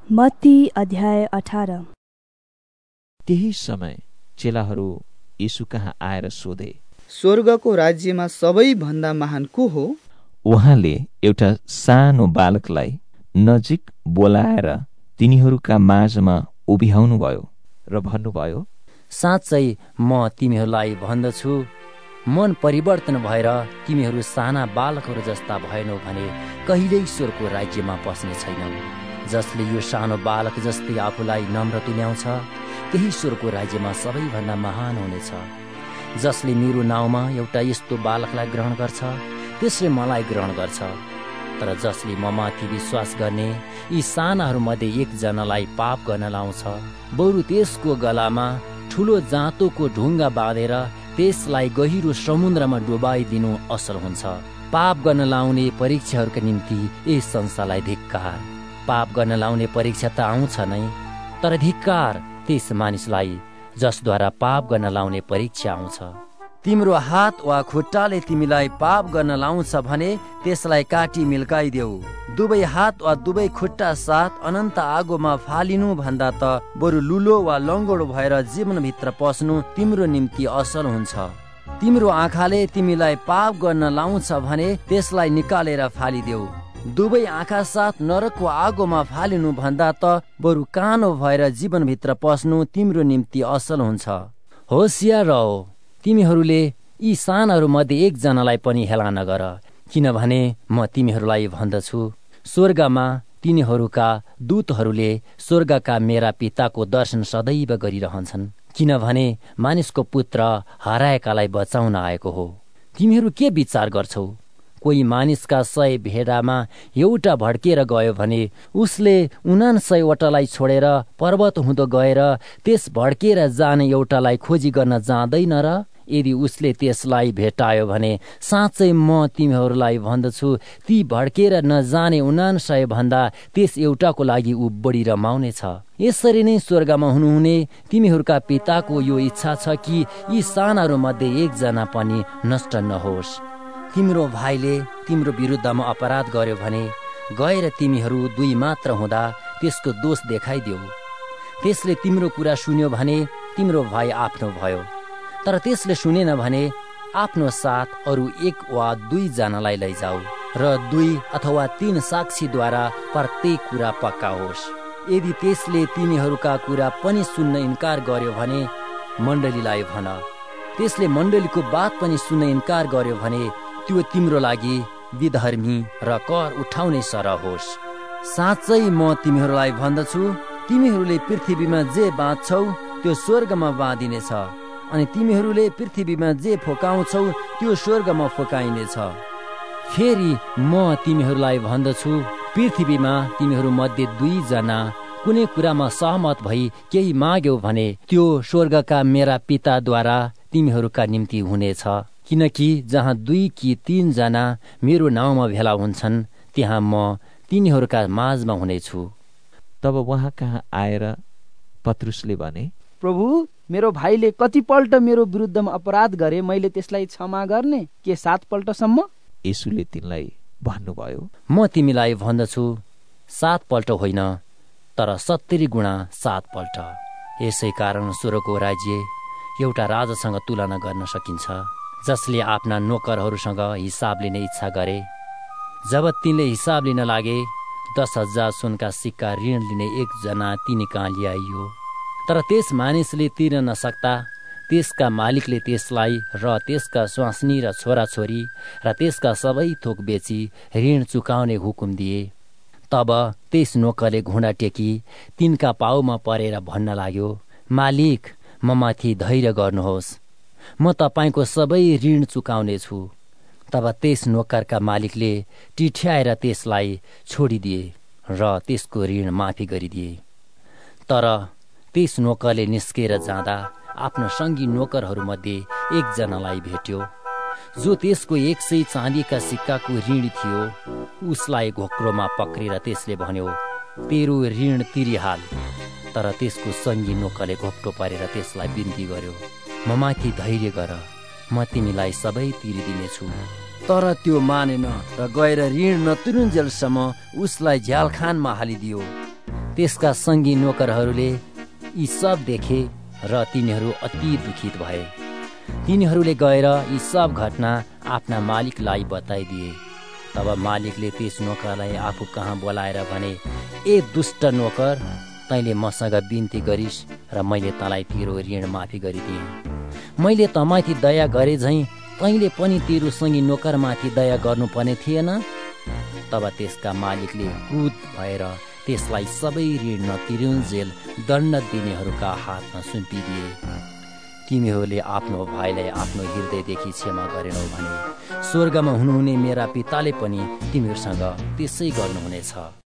मत्ती अध्याय 18। त्यही समय चेलाहरू यीशु कहाँ आएर सोधे, स्वर्गको राज्यमा सबैभन्दा महान को हो? उहाँले एउटा सानो बालकलाई नजिक बोलाएर तिनीहरूका माझमा उभियाउनुभयो र भन्नुभयो, साँच्चै म तिमीहरूलाई भन्दछु, मन परिवर्तन भएर तिमीहरू साना बालकहरू जस्ता भएनौ भने कहिल्यै ईश्वरको राज्यमा पस्ने छैनौ। जसले यो सानो बालक जस्तै आफूलाई नम्र तुल्याउँछ त्यही ईश्वरको राज्यमा सबैभन्दा महान हुनेछ। जसले मेरो नाउँमा एउटा यस्तो बालकलाई ग्रहण गर्छ त्यसले मलाई ग्रहण गर्छ। तर जसले ममाथि विश्वास गर्ने यी सानाहरूमध्ये एकजनालाई पाप गर्न लाउँछ, बरु त्यसको गलामा ठुलो जाँतोको ढुङ्गा बाँधेर त्यसलाई गहिरो समुद्रमा डुबाइदिनु असल हुन्छ। पाप गर्न लाउने परीक्षाहरूका निम्ति यस संसारलाई धिक्कार। पाप गर्न लाउने परीक्षा त आउँछ नै, तर धिक्कार त्यस मानिसलाई जसद्वारा पाप गर्न लाउने परीक्षा आउँछ। तिम्रो हात वा खुट्टाले तिमीलाई पाप गर्न लाउँछ भने त्यसलाई काटी मिल्काइदेऊ। दुवै हात वा दुवै खुट्टा साथ अनन्त आगोमा फालिनु भन्दा त बरु लुलो वा लङ्गोडो भएर जीवनभित्र पस्नु तिम्रो निम्ति असल हुन्छ। तिम्रो आँखाले तिमीलाई पाप गर्न लाउँछ भने त्यसलाई निकालेर फालिदेऊ। दुवै आँखा साथ नरकको आगोमा फालिनु भन्दा त बरु कानो भएर जीवनभित्र पस्नु तिम्रो निम्ति असल हुन्छ। होसियार रहो, तिमीहरूले यी सानाहरू मध्ये एकजनालाई पनि हेला नगर, किनभने म तिमीहरूलाई भन्दछु, स्वर्गमा तिनीहरूका दूतहरूले स्वर्गका मेरा पिताको दर्शन सदैव गरिरहन्छन्। किनभने मानिसको पुत्र हराएकालाई बचाउन आएको हो। तिमीहरू के विचार गर्छौ? कोही मानिसका 100 भेडामा एउटा भड्किएर गयो भने उसले 99वटालाई छोडेर पर्वत हुँदो गएर त्यस भड्किएर जाने एउटालाई खोजी गर्न जाँदैन र? यदि उसले त्यसलाई भेटायो भने साँच्चै म तिमीहरूलाई भन्दछु, ती भड्केर नजाने 99 भन्दा त्यस एउटाको लागि ऊ बढी रमाउनेछ। यसरी नै स्वर्गमा हुनुहुने तिमीहरूका पिताको यो इच्छा छ कि यी सानाहरू मध्ये एकजना पनि नष्ट नहोस्। तिम्रो भाइले तिम्रो विरुद्धमा अपराध गर्यो भने गएर तिमीहरू 2 मात्र हुँदा त्यसको दोष देखाइदेऊ। त्यसले तिम्रो कुरा सुन्यो भने तिम्रो भाइ आफ्नो भयो। तर त्यसले सुनेन भने आफ्नो साथ अरू 1 वा 2 जनालाई लैजाऊ र 2 अथवा 3 साक्षीद्वारा प्रत्येक कुरा पक्का होस्। यदि त्यसले तिनीहरूका कुरा पनि सुन्न इन्कार गर्यो भने मण्डलीलाई भन। त्यसले मण्डलीको बात पनि सुन्न इन्कार गर्यो भने त्यो तिम्रो लागि विधर्मी र कर उठाउने सरह होस्। साँच्चै म तिमीहरूलाई भन्दछु, तिमीहरूले पृथ्वीमा जे बाँध्छौ त्यो स्वर्गमा बाँधिनेछ, अनि तिमीहरूले पृथ्वीमा जे फोकाउँछौ त्यो स्वर्गमा फोकाइनेछ। फेरि म तिमीहरूलाई भन्दछु, पृथ्वीमा तिमीहरू मध्ये 2 जना कुनै कुरामा सहमत भई केही माग्यौ भने त्यो स्वर्गका मेरा पिताद्वारा तिमीहरूका निम्ति हुनेछ। किनकि जहाँ 2 कि 3 जना मेरो नाउँमा भेला हुन्छन् त्यहाँ म तिनीहरूका माझमा हुनेछु। तब उहाँ कहाँ आएर पत्रुसले भने, प्रभु, मेरो भाइले कतिपल्ट मेरो विरुद्धमा अपराध गरे मैले त्यसलाई क्षमा गर्ने? के 7 पल्टसम्म? यीशुले तिनलाई भन्नुभयो, म तिमीलाई भन्दछु 7 पल्ट होइन, तर 70 गुणा 7 पल्ट। यसै कारण स्वर्गको राज्य एउटा राजासँग तुलना गर्न सकिन्छ, जसले आफ्ना नोकरहरूसँग हिसाब लिने इच्छा गरे। जब तिनले हिसाब लिन लागे 10,000 सुनका सिक्का ऋण लिने 1 जना तिनी कहाँ ल्याइयो। तर त्यस मानिसले तिर्न नसक्दा त्यसका मालिकले त्यसलाई र त्यसका स्वास्नी र छोराछोरी र त्यसका सबै थोक बेची ऋण चुकाउने हुकुम दिए। तब त्यस नोकरले घुँडा टेकी तिनका पाउमा परेर भन्न लाग्यो, मालिक, ममाथि धैर्य गर्नुहोस्, म तपाईँको सबै ऋण चुकाउने छु। तब त्यस नोकरका मालिकले टिठ्याएर त्यसलाई छोडिदिए र त्यसको ऋण माफी गरिदिए। तर त्यस नोकरले निस्केर जाँदा आफ्नो सङ्गी नोकरहरूमध्ये 1 जनालाई भेट्यो जो त्यसको 100 चाँदीका सिक्काको ऋण थियो। उसलाई घोक्रोमा पक्रेर त्यसले भन्यो, तेरो ऋण तिरिहाल। तर त्यसको सङ्गी नोकरले घोप्टो पारेर त्यसलाई बिन्ती गर्यो, ममाथि धैर्य गर, म तिमीलाई सबै तिरिदिनेछु। तर त्यो मानेन र गएर ऋण नतिरुन्जेलसम्म उसलाई झ्यालखानमा हालिदियो। त्यसका सङ्गी नोकरहरूले यी सब देखे र तिनीहरू अति दुखित भए। तिनीहरूले गएर यी सब घटना आफ्ना मालिकलाई बताइदिए। तब मालिकले त्यस नोकरलाई आफू कहाँ बोलाएर भने, ए दुष्ट नोकर, तैँले मसँग बिन्ती गरिस् र मैले तँलाई तेरो ऋण माफी गरिदिएँ। मैले तँमाथि दया गरे झैँ तैँले पनि तेरो सँगै नोकरमाथि दया गर्नुपर्ने थिएन। तब त्यसका मालिकले क्रुद्ध भएर त्यसलाई सबै ऋण नतिरुन्जेल दण्ड दिनेहरूका हातमा सुम्पिदिए। तिमीहरूले आफ्नो भाइलाई आफ्नो हृदयदेखि क्षमा गरेनौ भने स्वर्गमा हुनुहुने मेरा पिताले पनि तिमीहरूसँग त्यसै गर्नुहुनेछ।